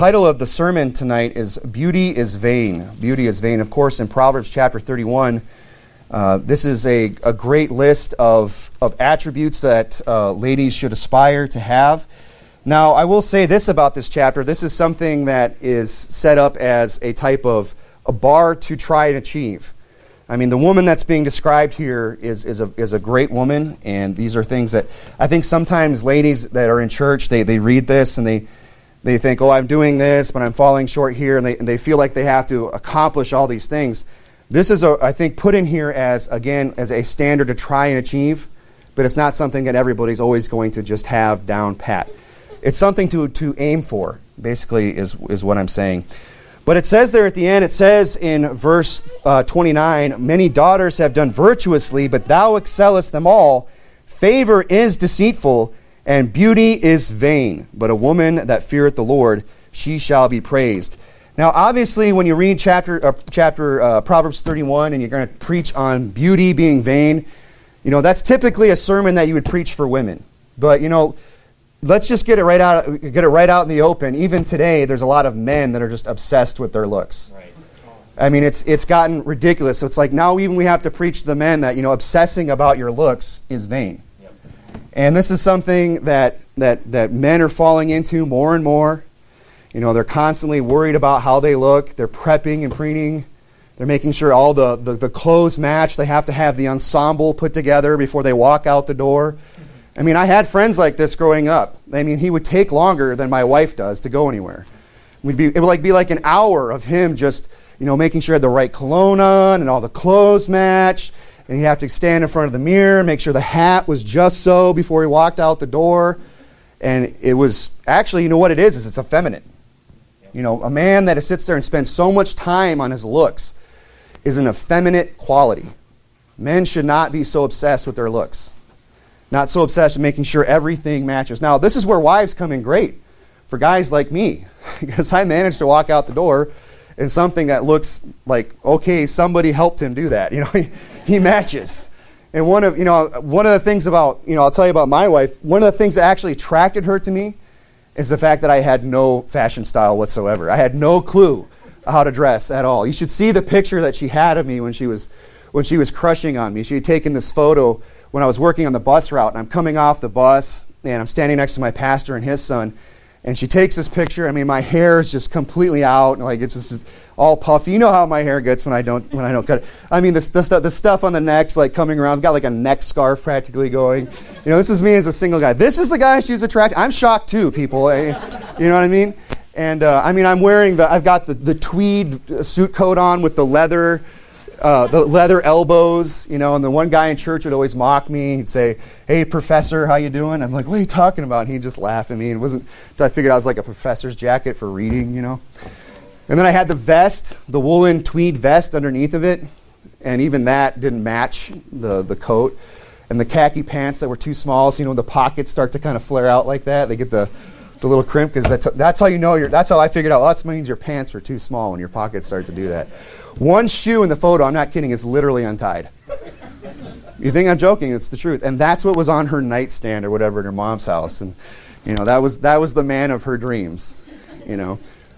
title of the sermon tonight is Beauty is Vain. Beauty is Vain. Of course, in Proverbs chapter 31, this is a great list of attributes that ladies should aspire to have. Now, I will say this about this chapter. This is something that is set up as a type of a bar to try and achieve. I mean, the woman that's being described here is a great woman, and these are things that I think sometimes ladies that are in church, they read this and they think, oh, I'm doing this, but I'm falling short here, and they feel like they have to accomplish all these things. This is, I think, put in here as a standard to try and achieve, but it's not something that everybody's always going to just have down pat. It's something to aim for, basically, is what I'm saying. But it says there at the end, it says in verse 29, many daughters have done virtuously, but thou excellest them all. Favor is deceitful, and beauty is vain. But a woman that feareth the Lord, she shall be praised. Now, obviously, when you read Proverbs 31, and you're going to preach on beauty being vain, that's typically a sermon that you would preach for women. But, let's just get it right out in the open. Even today, there's a lot of men that are just obsessed with their looks. Right. I mean, it's gotten ridiculous. So it's like now even we have to preach to the men that obsessing about your looks is vain. Yep. And this is something that men are falling into more and more. They're constantly worried about how they look. They're prepping and preening. They're making sure all the clothes match. They have to have the ensemble put together before they walk out the door. I mean, I had friends like this growing up. I mean, he would take longer than my wife does to go anywhere. It would be like an hour of him just, making sure he had the right cologne on and all the clothes matched. And he'd have to stand in front of the mirror, make sure the hat was just so before he walked out the door. And it was actually, what it is it's effeminate. A man that sits there and spends so much time on his looks is an effeminate quality. Men should not be so obsessed with their looks. Not so obsessed with making sure everything matches. Now, this is where wives come in great for guys like me, because I managed to walk out the door in something that looks like, okay, somebody helped him do that. He matches. And one of the things about, I'll tell you about my wife, one of the things that actually attracted her to me is the fact that I had no fashion style whatsoever. I had no clue how to dress at all. You should see the picture that she had of me when she was crushing on me. She had taken this photo when I was working on the bus route, and I'm coming off the bus, and I'm standing next to my pastor and his son, and she takes this picture. I mean, my hair is just completely out, and it's just all puffy. You know how my hair gets when I don't cut it. I mean, the stuff on the neck's coming around. I've got a neck scarf practically going. This is me as a single guy. This is the guy she's attracted. I'm shocked too, people. You know what I mean? And I'm wearing I've got the tweed suit coat on with the leather elbows, and the one guy in church would always mock me. He'd say, "Hey, professor, how you doing?" I'm like, "What are you talking about?" And he'd just laugh at me. It wasn't until I figured out it was like a professor's jacket for reading, And then I had the vest, the woolen tweed vest underneath of it, and even that didn't match the coat. And the khaki pants that were too small, so the pockets start to kind of flare out like that. They get the little crimp, because that's how that's how I figured out, that means your pants are too small when your pockets start to do that. One shoe in the photo, I'm not kidding, is literally untied. You think I'm joking? It's the truth. And that's what was on her nightstand or whatever in her mom's house. And, that was the man of her dreams, And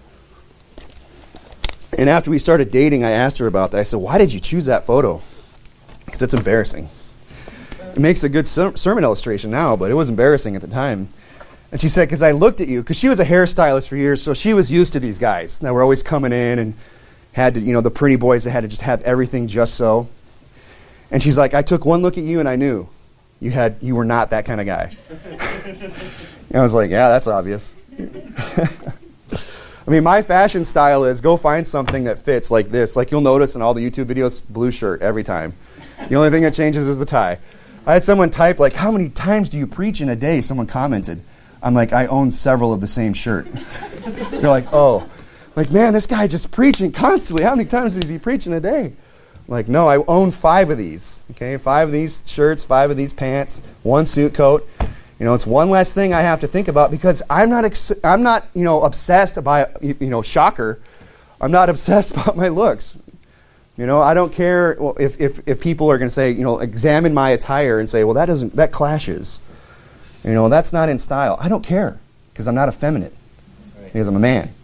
after we started dating, I asked her about that. I said, "Why did you choose that photo?" Because it's embarrassing. It makes a good sermon illustration now, but it was embarrassing at the time. And she said, "Because I looked at you," because she was a hairstylist for years, so she was used to these guys that were always coming in and had to, the pretty boys that had to just have everything just so. And she's like, "I took one look at you and I knew you were not that kind of guy." And I was like, "Yeah, that's obvious." I mean, my fashion style is go find something that fits like this. Like you'll notice in all the YouTube videos, blue shirt every time. The only thing that changes is the tie. I had someone type "How many times do you preach in a day?" Someone commented. I'm like, "I own several of the same shirt." They're like, "Oh." Man, this guy just preaching constantly. How many times is he preaching a day? No, I own 5 of these. Okay, 5 of these shirts, 5 of these pants, 1 suit coat. It's one less thing I have to think about because I'm not obsessed by, shocker. I'm not obsessed about my looks. I don't care if people are going to say, examine my attire and say, "Well, that clashes." That's not in style. I don't care because I'm not effeminate because I'm a man.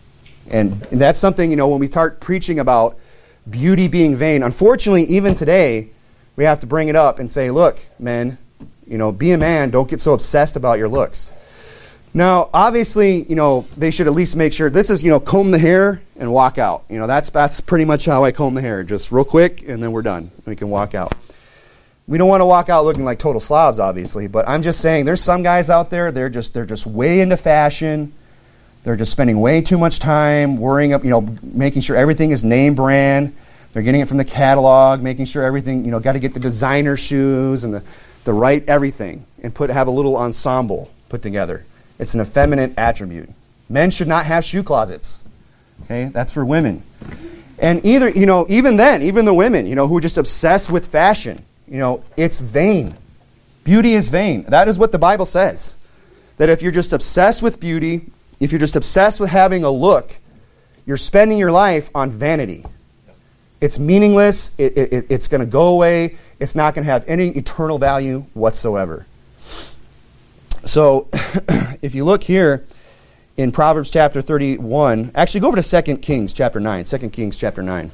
And that's something, when we start preaching about beauty being vain, unfortunately, even today, we have to bring it up and say, look, men, be a man. Don't get so obsessed about your looks. Now, obviously, they should at least make sure, this is, comb the hair and walk out. That's pretty much how I comb the hair. Just real quick, and then we're done. We can walk out. We don't want to walk out looking like total slobs, obviously, but I'm just saying there's some guys out there, they're just way into fashion. They're just spending way too much time worrying up, making sure everything is name brand. They're getting it from the catalog, making sure everything, got to get the designer shoes and the right everything and have a little ensemble put together. It's an effeminate attribute. Men should not have shoe closets. Okay, that's for women. And even the women, who are just obsessed with fashion, it's vain. Beauty is vain. That is what the Bible says. That if you're just obsessed with beauty, if you're just obsessed with having a look, you're spending your life on vanity. It's meaningless. It's going to go away. It's not going to have any eternal value whatsoever. So, if you look here in Proverbs chapter 31, actually go over to 2 Kings chapter 9. 2 Kings chapter 9.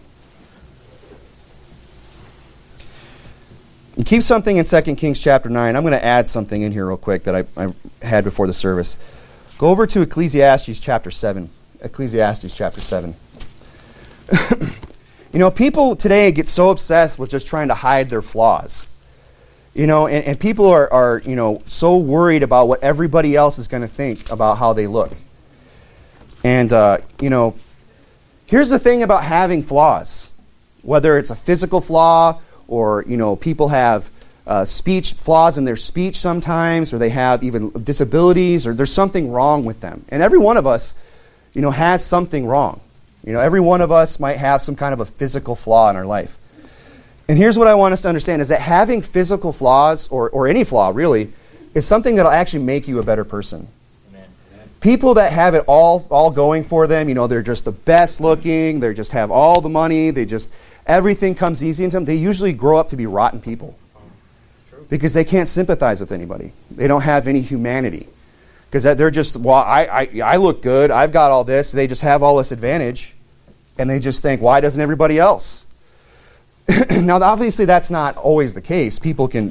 You keep something in 2 Kings chapter 9. I'm going to add something in here real quick that I had before the service. Go over to Ecclesiastes chapter 7. Ecclesiastes chapter 7. People today get so obsessed with just trying to hide their flaws. And people are so worried about what everybody else is going to think about how they look. And, here's the thing about having flaws. Whether it's a physical flaw or, people have speech flaws in their speech sometimes, or they have even disabilities, or there's something wrong with them. And every one of us, has something wrong. Every one of us might have some kind of a physical flaw in our life. And here's what I want us to understand, is that having physical flaws, or any flaw really, is something that will actually make you a better person. Amen. People that have it all going for them, they're just the best looking, they just have all the money, everything comes easy into them, they usually grow up to be rotten people. Because they can't sympathize with anybody. They don't have any humanity. Because they're just, I look good, I've got all this, they just have all this advantage, and they just think, why doesn't everybody else? Now, obviously, that's not always the case. People can,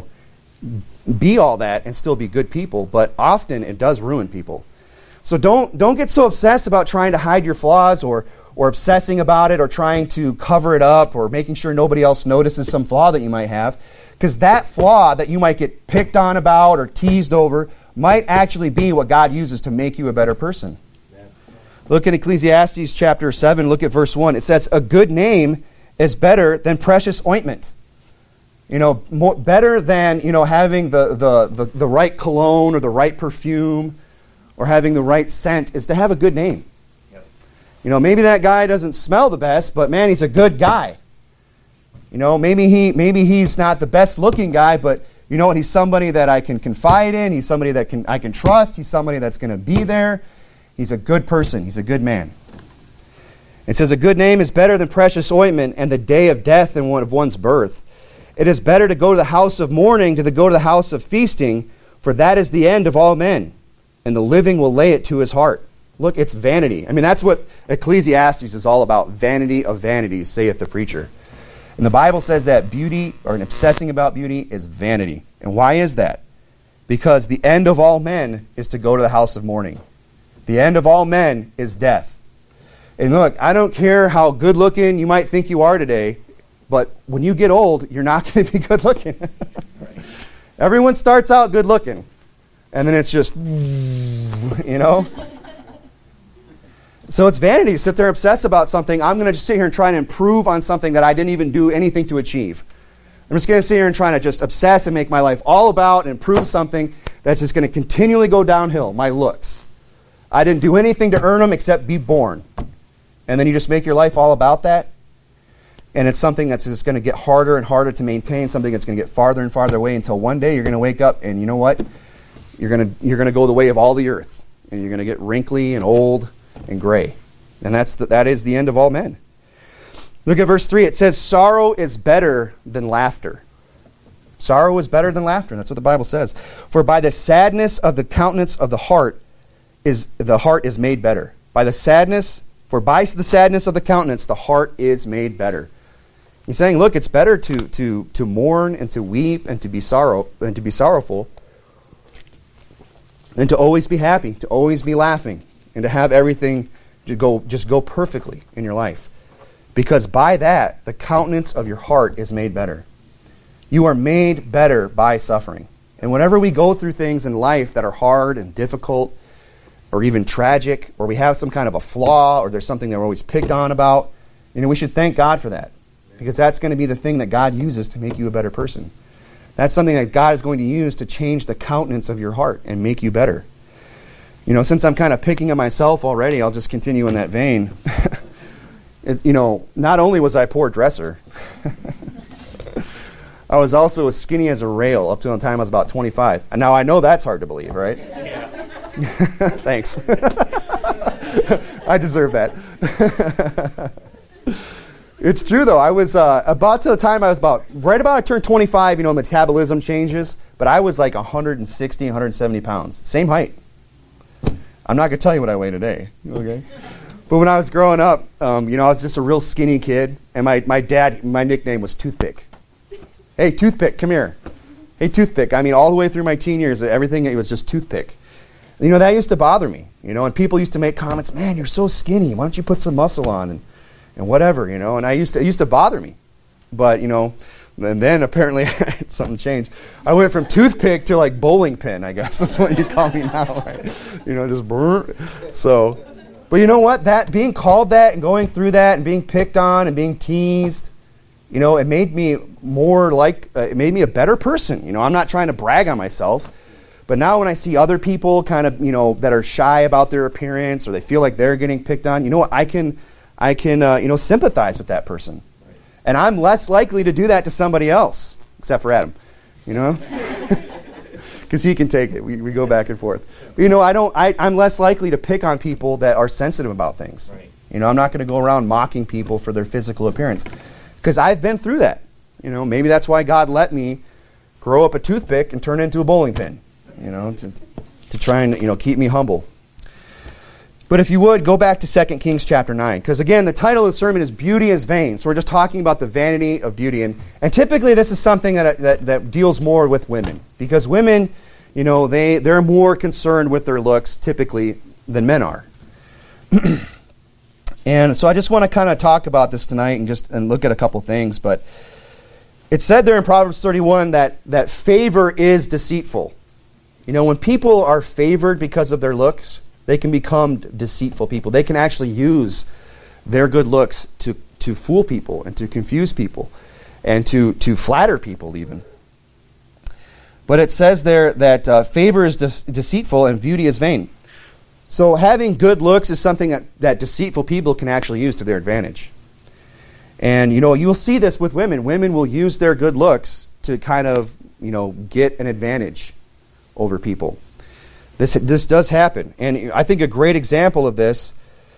be all that and still be good people, but often it does ruin people. So don't get so obsessed about trying to hide your flaws or obsessing about it or trying to cover it up or making sure nobody else notices some flaw that you might have, because that flaw that you might get picked on about or teased over might actually be what God uses to make you a better person. Yeah. Look at Ecclesiastes chapter 7, look at verse 1. It says, a good name is better than precious ointment. Better than, having the right cologne or the right perfume or having the right scent is to have a good name. Yep. Maybe that guy doesn't smell the best, but man, he's a good guy. Maybe he's not the best looking guy, but he's somebody that I can confide in. He's somebody that I can trust. He's somebody that's going to be there. He's a good person. He's a good man. It says, a good name is better than precious ointment, and the day of death than one of one's birth. It is better to go to the house of mourning than to go to the house of feasting, for that is the end of all men, and the living will lay it to his heart. Look, it's vanity. I mean, that's what Ecclesiastes is all about. Vanity of vanities, saith the preacher. And the Bible says that beauty, or an obsessing about beauty, is vanity. And why is that? Because the end of all men is to go to the house of mourning. The end of all men is death. And look, I don't care how good looking you might think you are today, but when you get old, you're not going to be good looking. Everyone starts out good looking, and then it's just, So it's vanity to sit there and obsess about something. I'm going to just sit here and try and improve on something that I didn't even do anything to achieve. I'm just going to sit here and try to just obsess and make my life all about and improve something that's just going to continually go downhill, my looks. I didn't do anything to earn them except be born. And then you just make your life all about that. And it's something that's just going to get harder and harder to maintain, something that's going to get farther and farther away until one day you're going to wake up and you know what? You're going to go the way of all the earth. And you're going to get wrinkly and old and gray. And that is the end of all men. Look at verse 3. It says, sorrow is better than laughter. Sorrow is better than laughter. That's what the Bible says. For by the sadness of the countenance of the heart is made better. By the sadness For by the sadness of the countenance, the heart is made better. He's saying, look, it's better to mourn and to weep and to be sorrowful than to always be happy, to always be laughing, and to have everything just go perfectly in your life. Because by that, the countenance of your heart is made better. You are made better by suffering. And whenever we go through things in life that are hard and difficult, or even tragic, or we have some kind of a flaw, or there's something that we're always picked on about, we should thank God for that. Because that's going to be the thing that God uses to make you a better person. That's something that God is going to use to change the countenance of your heart and make you better. Since I'm kind of picking at myself already, I'll just continue in that vein. Not only was I a poor dresser, I was also as skinny as a rail up to the time I was about 25. And now I know that's hard to believe, right? Yeah. Thanks. I deserve that. It's true, though. I was about to the time I was I turned 25, metabolism changes, but I was like 160, 170 pounds. Same height. I'm not going to tell you what I weigh today, okay? But when I was growing up, I was just a real skinny kid, and my dad, my nickname was Toothpick. Hey, Toothpick, come here. Hey, Toothpick. All the way through my teen years, everything, it was just Toothpick. That used to bother me, and people used to make comments, man, you're so skinny. Why don't you put some muscle on and whatever, and it used to bother me. But, and then apparently something changed. I went from Toothpick to like bowling pin, I guess. That's what you call me now, right? Just brr. So, but you know what? That being called that and going through that and being picked on and being teased, it made me it made me a better person. I'm not trying to brag on myself. But now when I see other people kind of, that are shy about their appearance or they feel like they're getting picked on, I can sympathize with that person. Right. And I'm less likely to do that to somebody else, except for Adam, because he can take it. We go back and forth. But, I'm less likely to pick on people that are sensitive about things. Right. I'm not going to go around mocking people for their physical appearance, because I've been through that. Maybe that's why God let me grow up a toothpick and turn it into a bowling pin, to try and, keep me humble. But if you would, go back to 2 Kings chapter 9. Because again, the title of the sermon is Beauty is Vain. So we're just talking about the vanity of beauty. And typically this is something that deals more with women. Because women, they're more concerned with their looks typically than men are. And so I just want to kind of talk about this tonight and look at a couple things. But it said there in Proverbs 31 that favor is deceitful. When people are favored because of their looks, they can become deceitful people. They can actually use their good looks to fool people and to confuse people and to flatter people even. But it says there that favor is deceitful and beauty is vain. So having good looks is something that deceitful people can actually use to their advantage. And, you'll see this with women. Women will use their good looks to kind of, get an advantage over people. This does happen. And I think a great example of this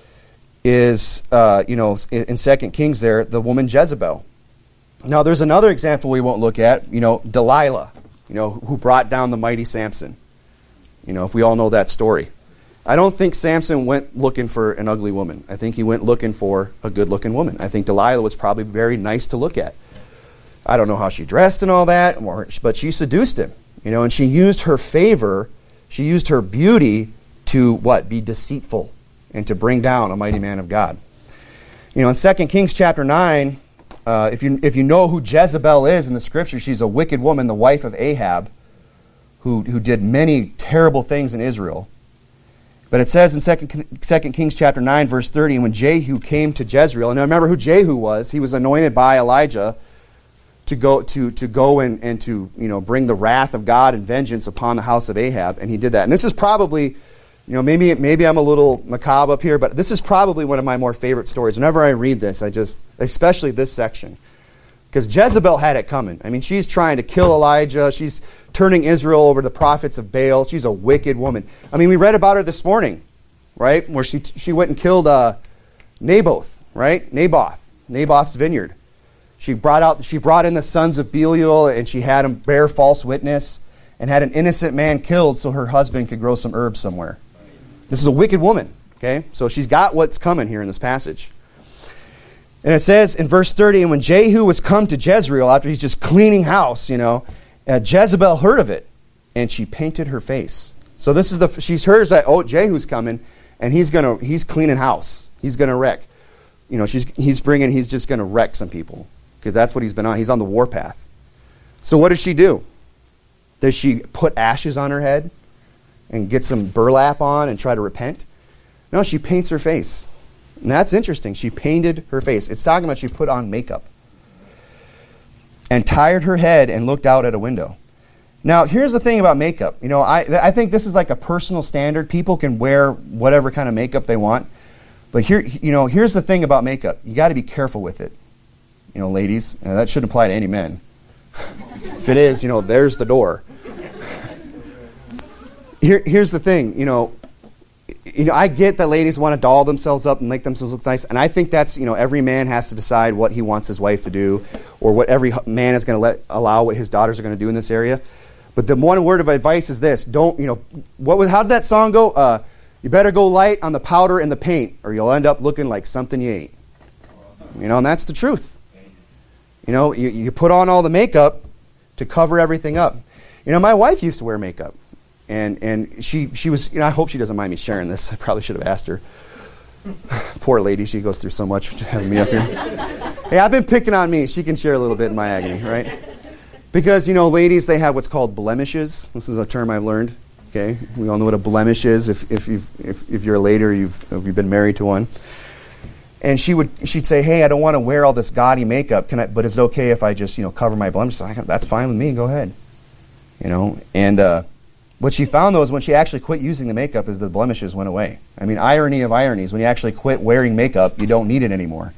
is, in 2 Kings there, the woman Jezebel. Now, there's another example we won't look at, Delilah, who brought down the mighty Samson. If we all know that story. I don't think Samson went looking for an ugly woman. I think he went looking for a good-looking woman. I think Delilah was probably very nice to look at. I don't know how she dressed and all that, but she seduced him. And she used her favor, she used her beauty to what? Be deceitful and to bring down a mighty man of God. In 2 Kings chapter 9, if you know who Jezebel is in the scripture, she's a wicked woman, the wife of Ahab, who did many terrible things in Israel. But it says in 2 Kings chapter 9, verse 30, when Jehu came to Jezreel, and I remember who Jehu was. He was anointed by Elijah to go and to bring the wrath of God and vengeance upon the house of Ahab, and he did that. And this is probably, maybe I'm a little macabre up here, but this is probably one of my more favorite stories. Whenever I read this, especially this section, because Jezebel had it coming. She's trying to kill Elijah. She's turning Israel over to the prophets of Baal. She's a wicked woman. We read about her this morning, right, where she went and killed Naboth, right, Naboth's vineyard. She brought in the sons of Belial, and she had them bear false witness and had an innocent man killed so her husband could grow some herbs somewhere. This is a wicked woman. Okay? So she's got what's coming here in this passage. And it says in verse 30, and when Jehu was come to Jezreel, after he's just cleaning house, Jezebel heard of it, and she painted her face. So this is she's heard that, Jehu's coming, and he's cleaning house. He's going to wreck. He's just going to wreck some people, because that's what he's been on. He's on the warpath. So what does she do? Does she put ashes on her head and get some burlap on and try to repent? No, she paints her face. And that's interesting. She painted her face. It's talking about she put on makeup and tied her head and looked out at a window. Now, here's the thing about makeup. I think this is like a personal standard. People can wear whatever kind of makeup they want. But here's the thing about makeup. You got to be careful with it. Ladies, that shouldn't apply to any men. If it is, there's the door. Here's the thing, I get that ladies want to doll themselves up and make themselves look nice, and I think that's, every man has to decide what he wants his wife to do, or what every man is going to allow what his daughters are going to do in this area. But the one word of advice is this: how did that song go? You better go light on the powder and the paint, or you'll end up looking like something you ate. And that's the truth. You put on all the makeup to cover everything up. My wife used to wear makeup. And she was, I hope she doesn't mind me sharing this. I probably should have asked her. Poor lady, she goes through so much having me up here. Hey, I've been picking on me. She can share a little bit in my agony, right? Because, ladies, they have what's called blemishes. This is a term I've learned. Okay, we all know what a blemish is if you're a lady or if you've been married to one. And she'd say, hey, I don't want to wear all this gaudy makeup, but is it okay if I just, cover my blemishes? That's fine with me, go ahead. And what she found, though, is when she actually quit using the makeup, is the blemishes went away. Irony of ironies, when you actually quit wearing makeup, you don't need it anymore.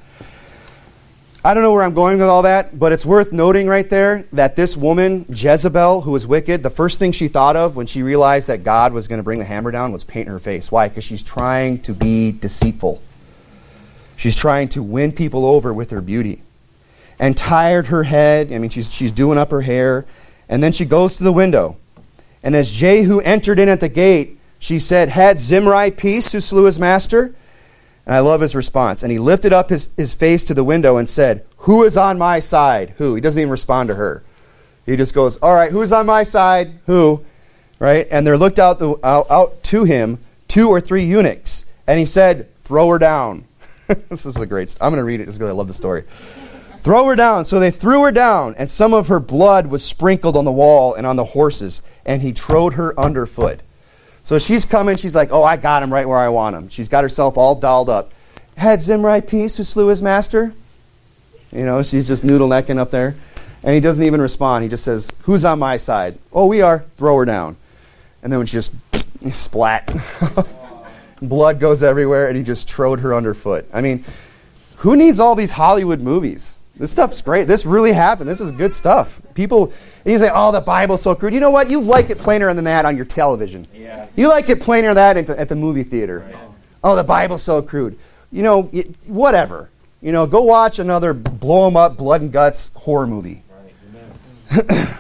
I don't know where I'm going with all that, but it's worth noting right there that this woman, Jezebel, who was wicked, the first thing she thought of when she realized that God was going to bring the hammer down was paint her face. Why? Because she's trying to be deceitful. She's trying to win people over with her beauty. And tied her head, she's doing up her hair, and then she goes to the window. And as Jehu entered in at the gate, she said, had Zimri peace who slew his master? And I love his response. And he lifted up his face to the window and said, who is on my side? Who? He doesn't even respond to her. He just goes, all right, who's on my side? Who? Right? And there looked out to him 2 or 3 eunuchs. And he said, throw her down. This is a great story. I'm going to read it because I love the story. Throw her down. So they threw her down, and some of her blood was sprinkled on the wall and on the horses, and he trode her underfoot. So she's coming. She's like, I got him right where I want him. She's got herself all dolled up. Had Zimri peace who slew his master? She's just noodle necking up there. And he doesn't even respond. He just says, who's on my side? Oh, we are. Throw her down. And then when she just splat, blood goes everywhere, and he just trode her underfoot. Who needs all these Hollywood movies? This stuff's great. This really happened. This is good stuff. People, you say, the Bible's so crude. You know what? You like it plainer than that on your television. Yeah. You like it plainer than that at the movie theater. Right. The Bible's so crude. Whatever. Go watch another blow 'em up, blood and guts horror movie. Right.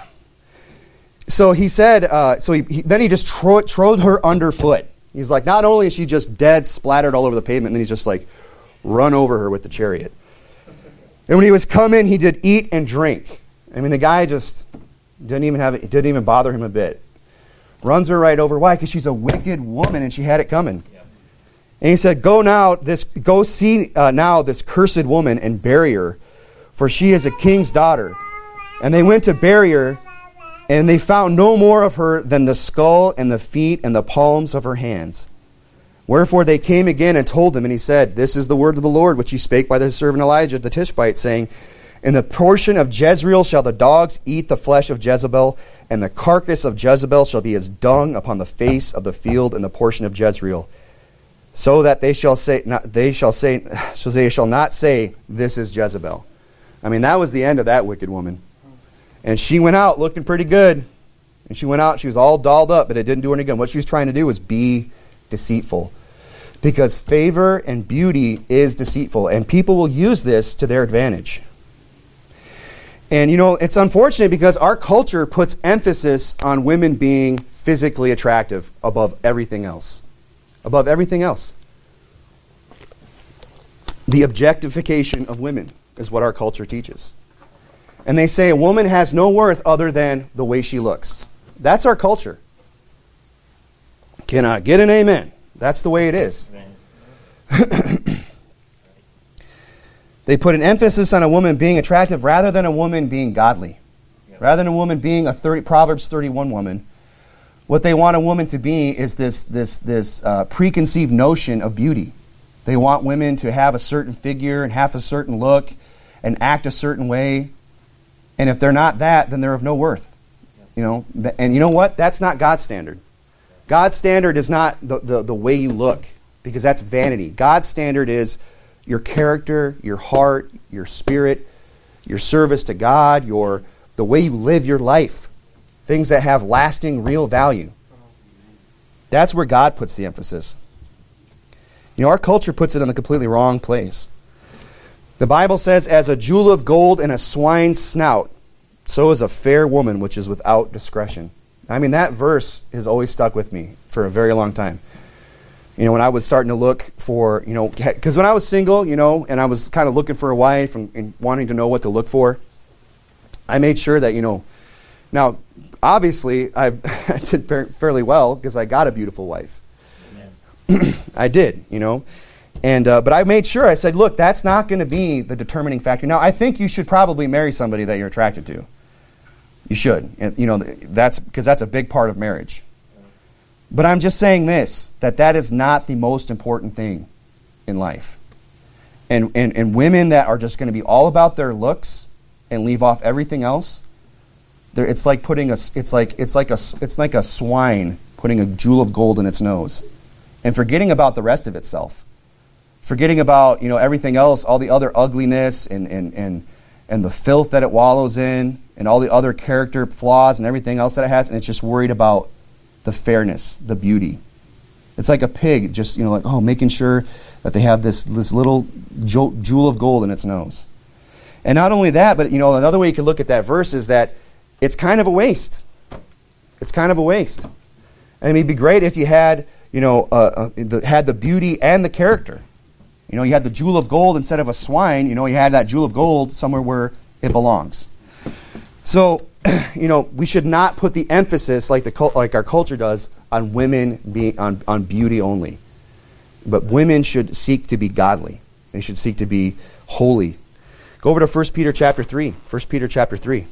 So he said, then he just trode her underfoot. He's like, not only is she just dead, splattered all over the pavement, and then he's just like, run over her with the chariot. And when he was come in, he did eat and drink. The guy just didn't even bother him a bit. Runs her right over. Why? Because she's a wicked woman, and she had it coming. Yep. And he said, go see now this cursed woman and bury her, for she is a king's daughter. And they went to bury her, and they found no more of her than the skull and the feet and the palms of her hands. Wherefore they came again and told him, and he said, this is the word of the Lord, which he spake by his servant Elijah the Tishbite, saying, in the portion of Jezreel shall the dogs eat the flesh of Jezebel, and the carcass of Jezebel shall be as dung upon the face of the field in the portion of Jezreel. So that they shall not say, this is Jezebel. That was the end of that wicked woman. And she went out looking pretty good. And she went out, she was all dolled up, but it didn't do any good. What she was trying to do was be deceitful. Because favor and beauty is deceitful, and people will use this to their advantage. And it's unfortunate because our culture puts emphasis on women being physically attractive above everything else. Above everything else. The objectification of women is what our culture teaches. And they say a woman has no worth other than the way she looks. That's our culture. Can I get an amen? That's the way it is. They put an emphasis on a woman being attractive rather than a woman being godly. Rather than a woman being a Proverbs 31 woman. What they want a woman to be is this preconceived notion of beauty. They want women to have a certain figure and have a certain look and act a certain way. And if they're not that, then they're of no worth. You know, and you know what? That's not God's standard. God's standard is not the way you look, because that's vanity. God's standard is your character, your heart, your spirit, your service to God, the way you live your life. Things that have lasting, real value. That's where God puts the emphasis. You know, our culture puts it in the completely wrong place. The Bible says, as a jewel of gold in a swine's snout, so is a fair woman which is without discretion. I mean, that verse has always stuck with me for a very long time. You know, when I was starting to look for, you know, because when I was single, you know, and I was kind of looking for a wife and wanting to know what to look for, I made sure that, you know, now, obviously, I did fairly well because I got a beautiful wife. I did, you know. And but I made sure, I said, look, that's not going to be the determining factor. Now, I think you should probably marry somebody that you're attracted to. You should. And, you know, that's because that's a big part of marriage. But I'm just saying this, that is not the most important thing in life. And women that are just going to be all about their looks and leave off everything else, it's like a swine putting a jewel of gold in its nose and forgetting about the rest of itself. Forgetting about, you know, everything else, all the other ugliness and the filth that it wallows in and all the other character flaws and everything else that it has, and it's just worried about the fairness, the beauty. It's like a pig, just, you know, like, oh, making sure that they have this little jewel of gold in its nose. And not only that, but, you know, another way you can look at that verse is that it's kind of a waste. It's kind of a waste. I mean, it'd be great if you had, you know, had the beauty and the character. You know, you had the jewel of gold instead of a swine. You know, you had that jewel of gold somewhere where it belongs. So, you know, we should not put the emphasis like our culture does on women being on beauty only. But women should seek to be godly. They should seek to be holy. Go over to 1 Peter chapter 3. 1 Peter chapter 3.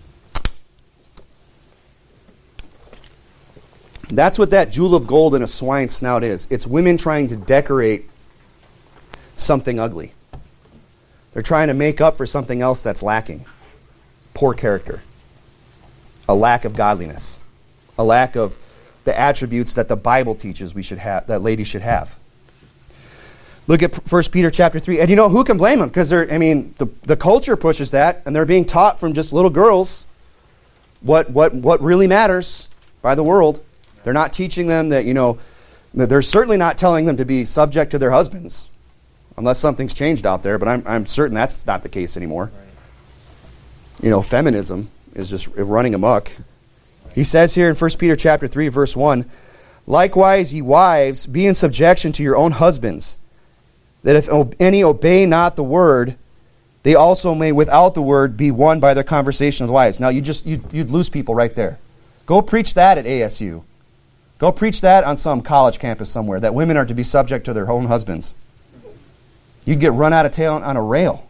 That's what that jewel of gold in a swine's snout is. It's women trying to decorate something ugly. They're trying to make up for something else that's lacking. Poor character. A lack of godliness. A lack of the attributes that the Bible teaches we should have, that ladies should have. Look at 1 Peter chapter 3. And you know, who can blame them? Because the culture pushes that, and they're being taught from just little girls what really matters by the world. They're not teaching them that, you know, they're certainly not telling them to be subject to their husbands, unless something's changed out there, but I'm certain that's not the case anymore. Right. You know, feminism is just running amok. Right. He says here in 1 Peter chapter 3, verse 1, likewise, ye wives, be in subjection to your own husbands, that if any obey not the word, they also may without the word be won by their conversation with wives. Now, you'd lose people right there. Go preach that at ASU. Go preach that on some college campus somewhere, that women are to be subject to their own husbands. You'd get run out of town on a rail.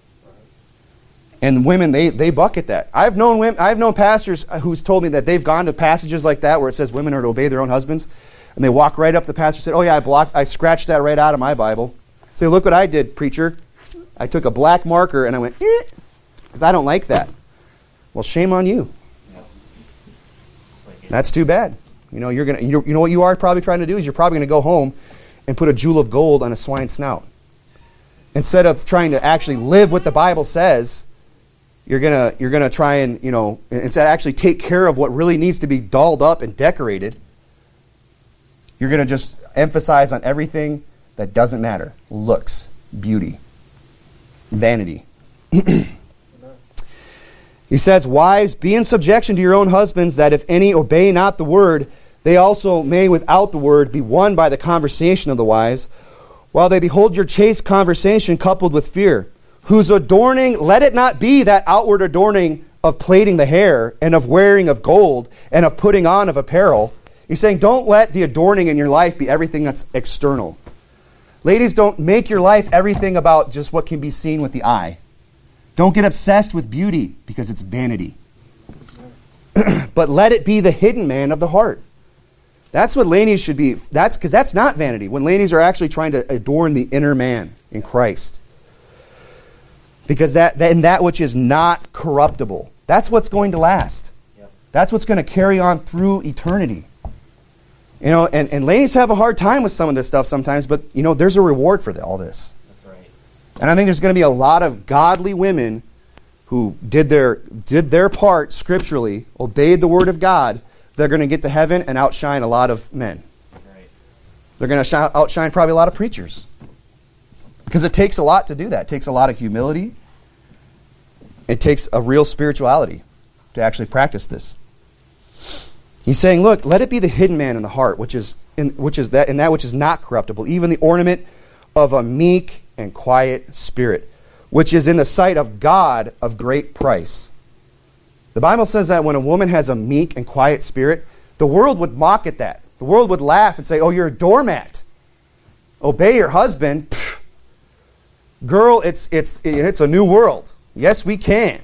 And women, they bucket that. I've known pastors who's told me that they've gone to passages like that where it says women are to obey their own husbands, and they walk right up to the pastor and say, oh yeah, I scratched that right out of my Bible. Say, look what I did, preacher. I took a black marker and I went, because I don't like that. Well, shame on you. That's too bad. You know, you know what you are probably trying to do is you're probably going to go home and put a jewel of gold on a swine's snout. Instead of trying to actually live what the Bible says, you're gonna try and, you know, instead of actually take care of what really needs to be dolled up and decorated, you're gonna just emphasize on everything that doesn't matter. Looks, beauty, vanity. He says, wives, be in subjection to your own husbands, that if any obey not the word, they also may without the word be won by the conversation of the wives. while they behold your chaste conversation coupled with fear, whose adorning, let it not be that outward adorning of plaiting the hair and of wearing of gold and of putting on of apparel. He's saying don't let the adorning in your life be everything that's external. Ladies, don't make your life everything about just what can be seen with the eye. Don't get obsessed with beauty because it's vanity. But let it be the hidden man of the heart. That's what ladies should be. That's because that's not vanity. When ladies are actually trying to adorn the inner man in Christ. Because that which is not corruptible, that's what's going to last. Yep. That's what's going to carry on through eternity. You know, and ladies have a hard time with some of this stuff sometimes, but you know, there's a reward for all this. That's right. And I think there's going to be a lot of godly women who did their part scripturally, obeyed the word of God. They're going to get to heaven and outshine a lot of men. Right. They're going to outshine probably a lot of preachers. Because it takes a lot to do that. It takes a lot of humility. It takes a real spirituality to actually practice this. He's saying, look, let it be the hidden man in the heart, which is that which is not corruptible, even the ornament of a meek and quiet spirit, which is in the sight of God of great price. The Bible says that when a woman has a meek and quiet spirit, the world would mock at that. The world would laugh and say, oh, you're a doormat. Obey your husband. Pfft. Girl, it's a new world. Yes, we can.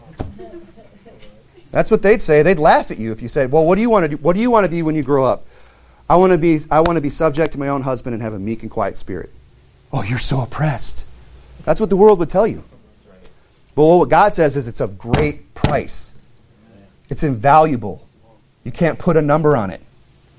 That's what they'd say. They'd laugh at you if you said, well, what do you want to do? What do you want to be when you grow up? I want to be subject to my own husband and have a meek and quiet spirit. Oh, you're so oppressed. That's what the world would tell you. But what God says is it's of great price. It's invaluable. You can't put a number on it.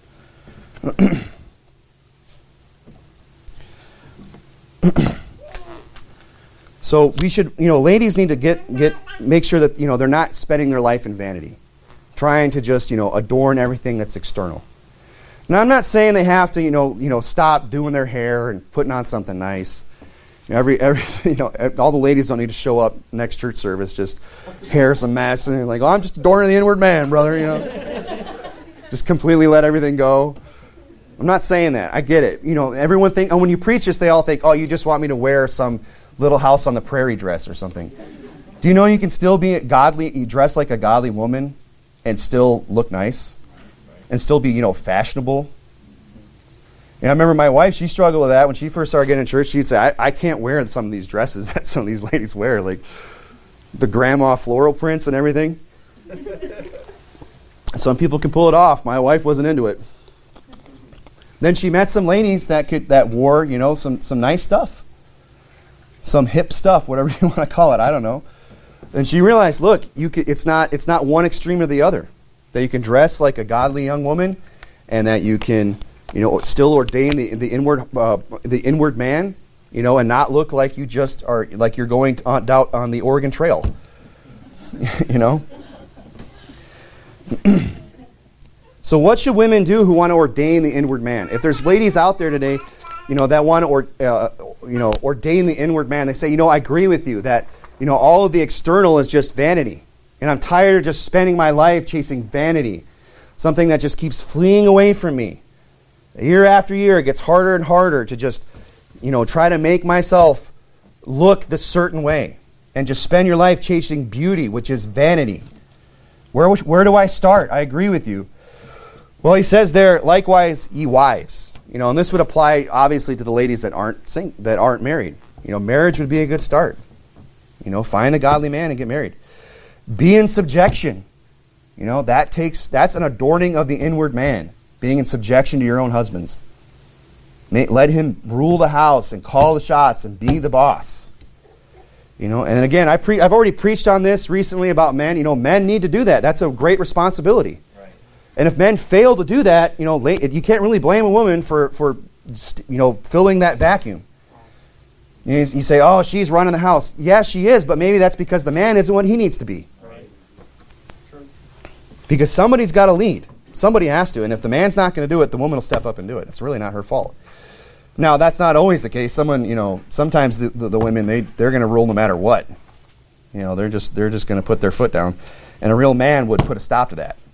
So we should, ladies need to make sure that, they're not spending their life in vanity, trying to just, adorn everything that's external. Now, I'm not saying they have to, stop doing their hair and putting on something nice. All the ladies don't need to show up next church service, just hair's a mess, and they're like, oh, I'm just adorning the inward man, brother, Just completely let everything go. I'm not saying that. I get it. Everyone think, when you preach this, they all think, oh, you just want me to wear some Little House on the Prairie dress or something. Do you know you can still be godly, you dress like a godly woman and still look nice and still be, fashionable? And I remember my wife, she struggled with that when she first started getting in church. She'd say, I can't wear some of these dresses that some of these ladies wear, like the grandma floral prints and everything. Some people can pull it off. My wife wasn't into it. Then she met some ladies that wore, some nice stuff. Some hip stuff, whatever you want to call it, I don't know. And she realized, look, it's not one extreme or the other. That you can dress like a godly young woman, and that you can, still ordain the inward man, and not look like you just are like you're going out on the Oregon Trail, So what should women do who want to ordain the inward man? If there's ladies out there today, that want to ordain the inward man, they say, I agree with you that, all of the external is just vanity. And I'm tired of just spending my life chasing vanity, something that just keeps fleeing away from me. Year after year, it gets harder and harder to just, try to make myself look this certain way and just spend your life chasing beauty, which is vanity. Where do I start? I agree with you. Well, he says there, likewise, ye wives. And this would apply obviously to the ladies that aren't married. Marriage would be a good start. Find a godly man and get married. Be in subjection. That's an adorning of the inward man, being in subjection to your own husbands. Let him rule the house and call the shots and be the boss. And again, I've already preached on this recently about men. Men need to do that. That's a great responsibility. And if men fail to do that, you can't really blame a woman for filling that vacuum. You say, oh, she's running the house. Yeah, she is, but maybe that's because the man isn't what he needs to be. Right. Because somebody's got to lead. Somebody has to. And if the man's not going to do it, the woman will step up and do it. It's really not her fault. Now, that's not always the case. Sometimes the women, they're going to rule no matter what. They're just going to put their foot down. And a real man would put a stop to that.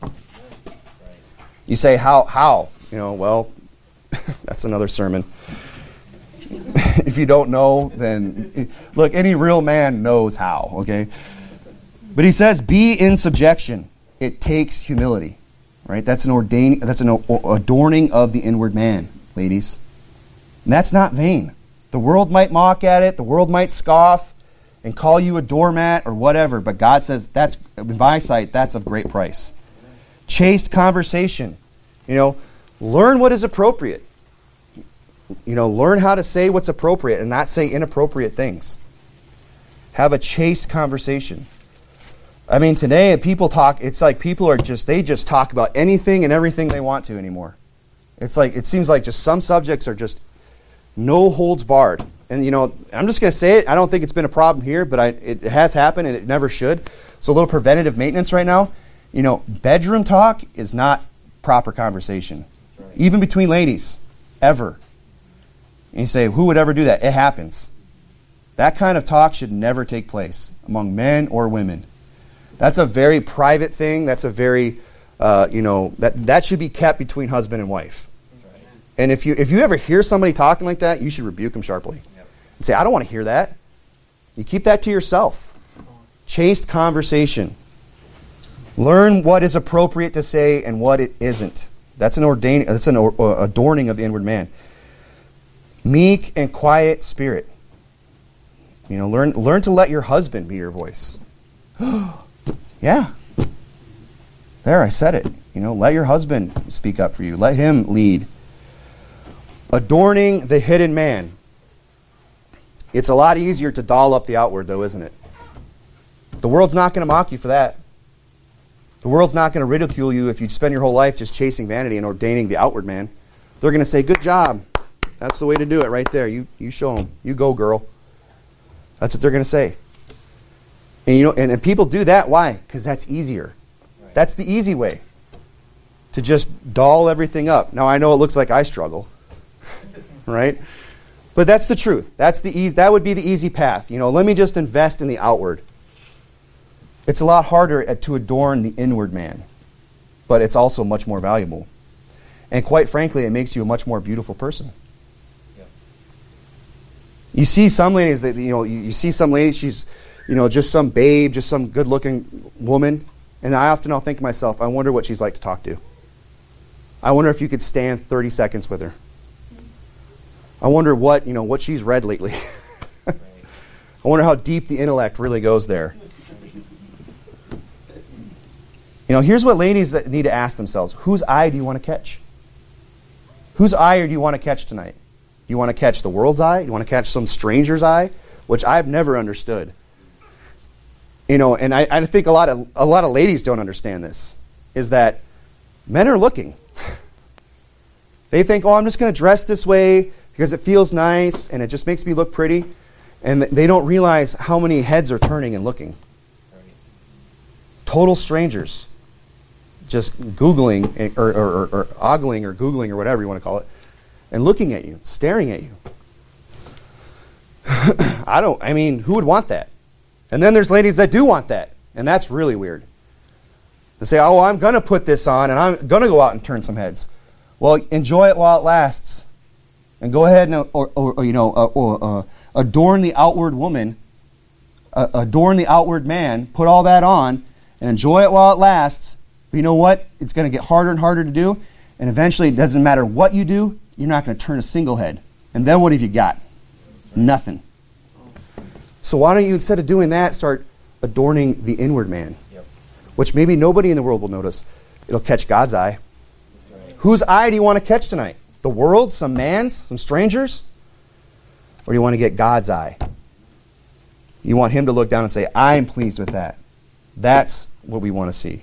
You say, how? Well, that's another sermon. If you don't know, then look, any real man knows how, okay? But he says, be in subjection. It takes humility, right? That's an adorning of the inward man, ladies. And that's not vain. The world might mock at it. The world might scoff and call you a doormat or whatever. But God says, that's, in my sight, that's of great price. Chaste conversation. Learn what is appropriate. Learn how to say what's appropriate and not say inappropriate things. Have a chaste conversation. I mean, today people talk, it's like people they just talk about anything and everything they want to anymore. It's like, it seems like just some subjects are just no holds barred. And, I'm just going to say it. I don't think it's been a problem here, but it has happened and it never should. So a little preventative maintenance right now. Bedroom talk is not proper conversation. Right. Even between ladies, ever. And you say, who would ever do that? It happens. That kind of talk should never take place among men or women. That's a very private thing. That's a very, that should be kept between husband and wife. Right. And if you ever hear somebody talking like that, you should rebuke them sharply. Yep. And say, I don't want to hear that. You keep that to yourself. Chaste conversation. Learn what is appropriate to say and what it isn't. That's an adorning of the inward man. Meek and quiet spirit. Learn to let your husband be your voice. Yeah. There, I said it. Let your husband speak up for you. Let him lead. Adorning the hidden man. It's a lot easier to doll up the outward, though, isn't it? The world's not going to mock you for that. The world's not going to ridicule you if you spend your whole life just chasing vanity and ordaining the outward man. They're going to say, good job. That's the way to do it right there. You show them. You go, girl. That's what they're going to say. And and people do that. Why? Because that's easier. Right. That's the easy way. To just doll everything up. Now, I know it looks like I struggle. Right? But that's the truth. That would be the easy path. Let me just invest in the outward. It's a lot harder to adorn the inward man. But it's also much more valuable. And quite frankly, it makes you a much more beautiful person. You see some ladies that you see some lady, she's just some babe, just some good-looking woman, and I'll think to myself, I wonder what she's like to talk to. I wonder if you could stand 30 seconds with her. I wonder what she's read lately. I wonder how deep the intellect really goes there. Here's what ladies need to ask themselves: whose eye do you want to catch? Whose eye do you want to catch tonight? You want to catch the world's eye? You want to catch some stranger's eye? Which I've never understood. And I think a lot of ladies don't understand this, is that men are looking. They think, I'm just going to dress this way because it feels nice and it just makes me look pretty. And they don't realize how many heads are turning and looking. Total strangers. Just Googling or ogling or Googling or whatever you want to call it. And looking at you, staring at you. Who would want that? And then there's ladies that do want that. And that's really weird. They say, I'm going to put this on and I'm going to go out and turn some heads. Well, enjoy it while it lasts. And go ahead and adorn the outward woman, adorn the outward man, put all that on, and enjoy it while it lasts. But you know what? It's going to get harder and harder to do. And eventually, it doesn't matter what you do, you're not going to turn a single head. And then what have you got? Nothing. So why don't you, instead of doing that, start adorning the inward man? Yep. Which maybe nobody in the world will notice. It'll catch God's eye. Right. Whose eye do you want to catch tonight? The world? Some man's? Some strangers? Or do you want to get God's eye? You want him to look down and say, I'm pleased with that. That's what we want to see.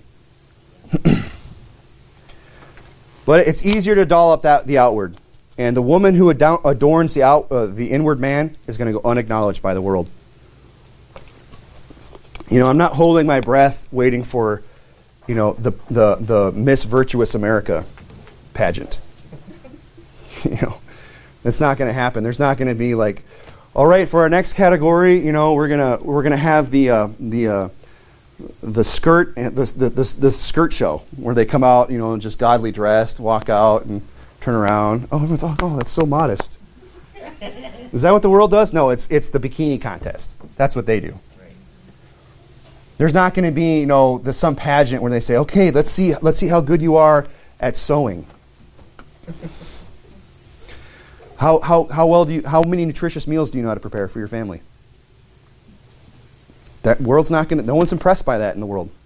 But it's easier to doll up the outward. And the woman who adorns the inward man is going to go unacknowledged by the world. I'm not holding my breath waiting for, the Miss Virtuous America pageant. It's not going to happen. There's not going to be like, all right, for our next category, we're gonna have the skirt the skirt show where they come out, just godly dressed, walk out and turn around. Oh, everyone's that's so modest. Is that what the world does? No, it's the bikini contest. That's what they do. There's not going to be, some pageant where they say, okay, let's see how good you are at sewing. How many nutritious meals do you know how to prepare for your family? That world's not going to, no one's impressed by that in the world.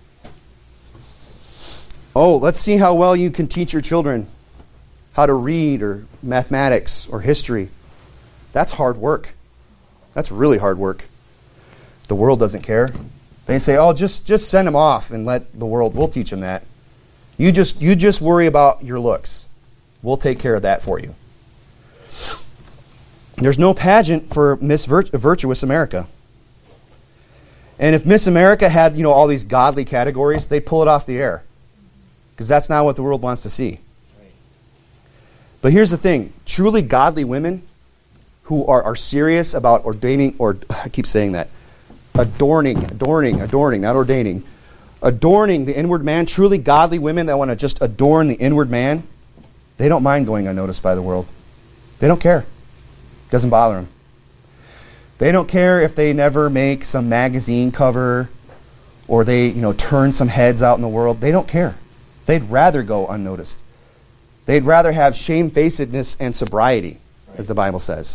Oh, let's see how well you can teach your children how to read or mathematics or history. That's hard work. That's really hard work. The world doesn't care. They say, oh, just send them off and let the world, we'll teach them that. You just worry about your looks. We'll take care of that for you. There's no pageant for Miss Virtuous America. And if Miss America had, all these godly categories, they'd pull it off the air. Because that's not what the world wants to see. But here's the thing. Truly godly women who are serious about ordaining, or I keep saying that, adorning, not ordaining. Adorning the inward man, truly godly women that want to just adorn the inward man, they don't mind going unnoticed by the world. They don't care. It doesn't bother them. They don't care if they never make some magazine cover or they, turn some heads out in the world. They don't care. They'd rather go unnoticed. They'd rather have shamefacedness and sobriety, as the Bible says.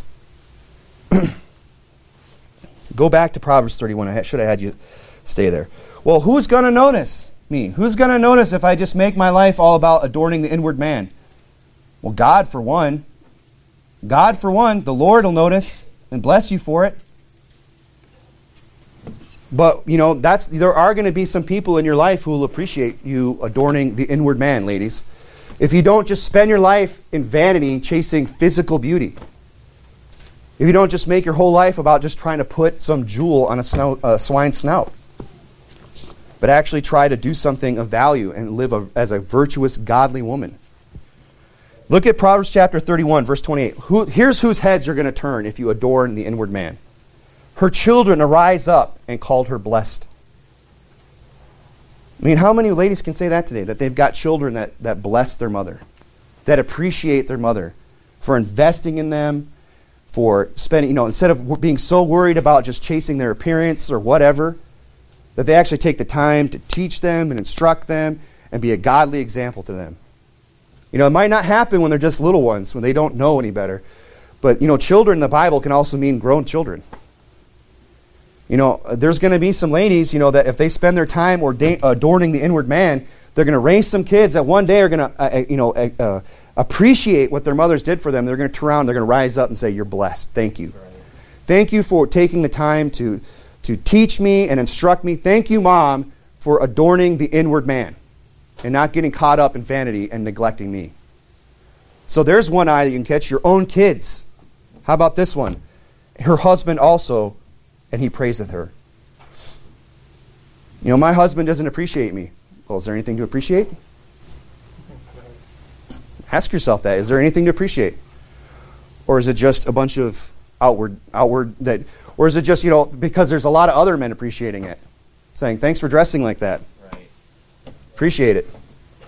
Go back to Proverbs 31. I should have had you stay there. Well, who's going to notice me? Who's going to notice if I just make my life all about adorning the inward man? Well, God for one. God for one. The Lord will notice and bless you for it. But, there are going to be some people in your life who will appreciate you adorning the inward man, ladies. If you don't just spend your life in vanity chasing physical beauty. If you don't just make your whole life about just trying to put some jewel on a swine's snout. But actually try to do something of value and live as a virtuous, godly woman. Look at Proverbs chapter 31, verse 28. Here's whose heads you're going to turn if you adorn the inward man. Her children arise up and called her blessed. I mean, how many ladies can say that today? That they've got children that bless their mother, that appreciate their mother for investing in them, for spending, instead of being so worried about just chasing their appearance or whatever, that they actually take the time to teach them and instruct them and be a godly example to them. It might not happen when they're just little ones, when they don't know any better. But, children in the Bible can also mean grown children. There's going to be some ladies, that if they spend their time adorning the inward man, they're going to raise some kids that one day are going to, appreciate what their mothers did for them. They're going to turn around, they're going to rise up and say, you're blessed. Thank you. Right. Thank you for taking the time to teach me and instruct me. Thank you, Mom, for adorning the inward man and not getting caught up in vanity and neglecting me. So there's one eye that you can catch, your own kids. How about this one? Her husband also, and he praiseth her. My husband doesn't appreciate me. Well, is there anything to appreciate? Ask yourself that. Is there anything to appreciate? Or is it just a bunch of outward that, or is it just, because there's a lot of other men appreciating it, saying, thanks for dressing like that. Right. Appreciate it.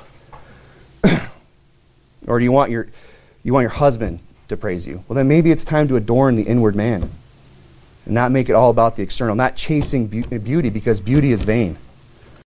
Or do you want your husband to praise you? Well, then maybe it's time to adorn the inward man and not make it all about the external, not chasing beauty because beauty is vain.